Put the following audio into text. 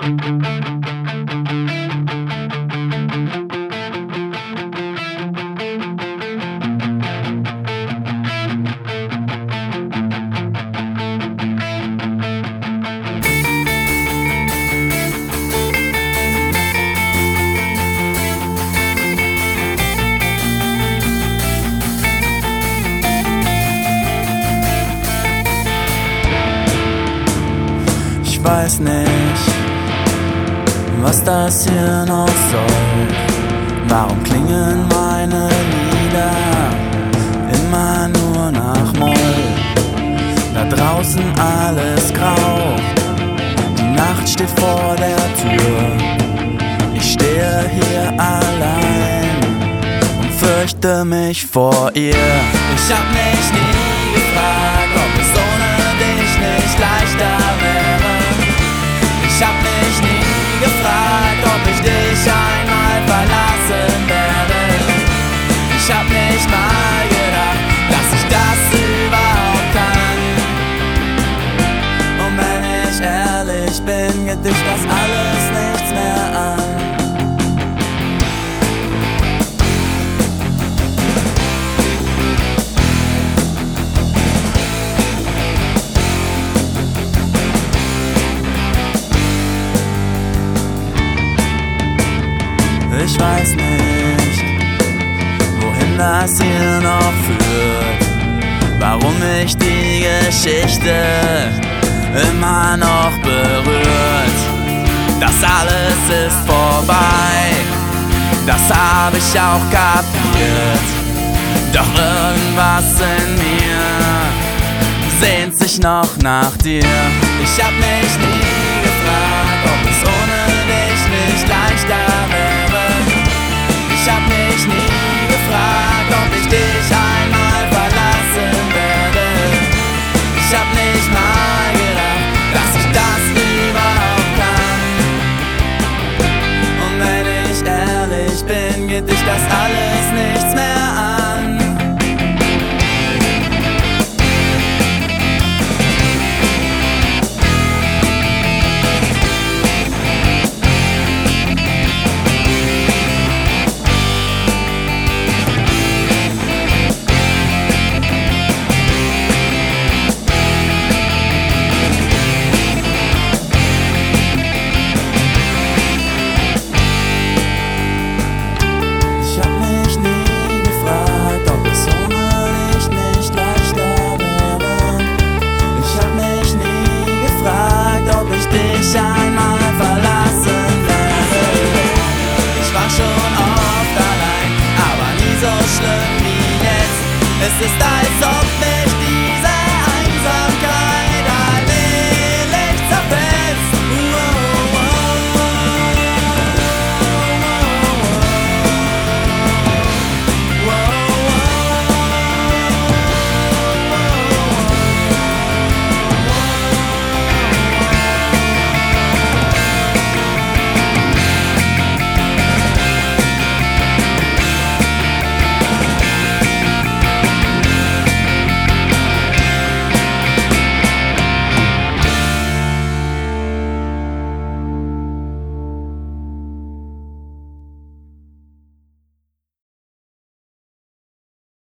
Ich weiß nicht, was das hier noch soll. Warum klingen meine Lieder immer nur nach Moll? Da draußen alles grau, die Nacht steht vor der Tür. Ich stehe hier allein und fürchte mich vor ihr. Ich hab mich nie gefragt, ob es ohne dich nicht leichter wäre. Ich hab mich nie gefragt, ob ich dich einmal verlassen werde. Ich hab nicht mal gedacht, dass ich das überhaupt kann. Und wenn ich ehrlich bin, geht dich das alles nichts mehr an. Ich weiß nicht, wohin das hier noch führt, warum mich die Geschichte immer noch berührt. Das alles ist vorbei, das hab ich auch kapiert. Doch irgendwas in mir sehnt sich noch nach dir. Ich hab mich nie gefragt, ob es ohne dich nicht leichter wäre. Ich hab mich nie gefragt, ob ich dich einmal verlassen werde. Ich hab nicht mal gedacht, dass ich das überhaupt kann. Und wenn ich ehrlich bin, geht dich das alles